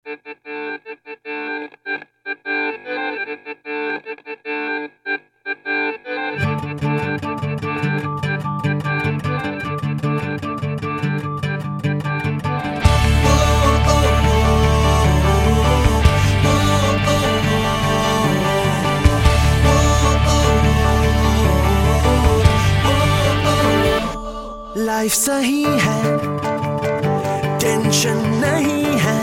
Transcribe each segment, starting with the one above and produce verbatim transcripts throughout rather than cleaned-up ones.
Life सही है, tension नहीं है।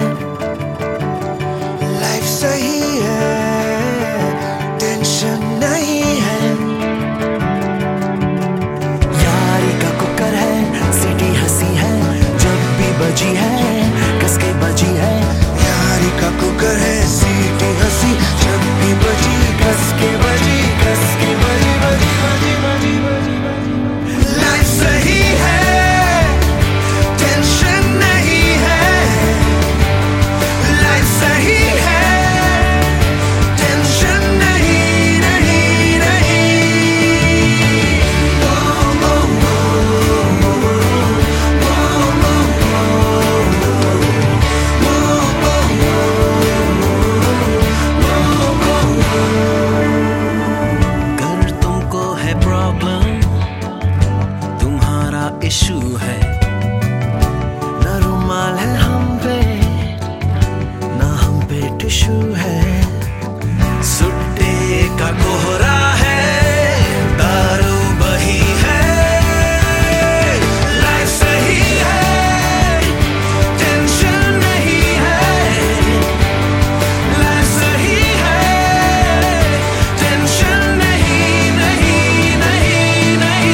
लाइफ सही है, टेंशन नहीं है। यारी का कुकर है, सीटी हंसी है, जब भी बजी है कसके बजी है। यारी का कुकर है, सीटी हंसी, जब भी बजी कसके बजी कसके बजी बजी बजी बजी बजी बजी। लाइफ सही है, इशू है ना रुमाल है हम पे, ना हम पे टिश्यू है। सुट्टे का कोहरा है, दारू बही है। लाइफ सही है, टेंशन नहीं है। लाइफ सही है, टेंशन नहीं नहीं नहीं नहीं।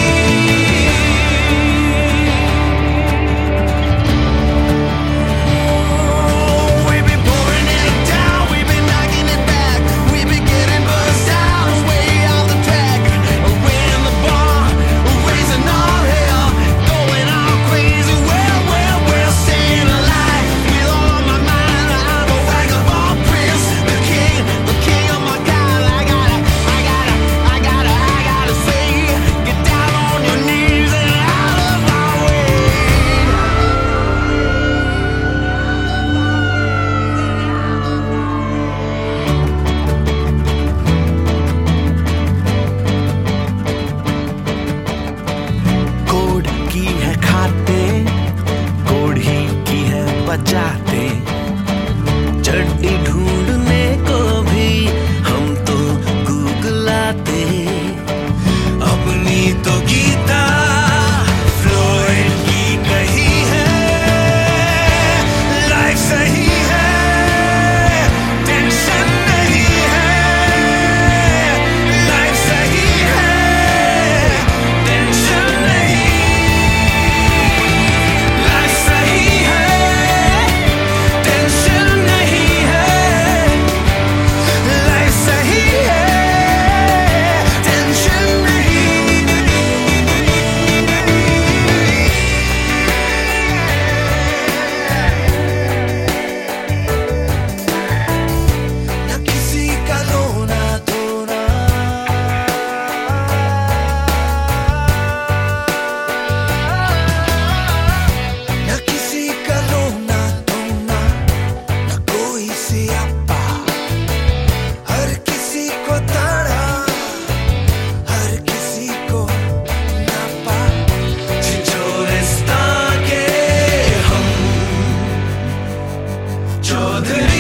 बचाते चड्डी ढूंढने को भी हम तो गूगलाते। अपनी तो गीता फ्लोइड की कही है। लाइफ सही है, टेंशन नहीं है। लाइफ सही है, टेंशन नहीं। लाइफ सही है, चौधरी।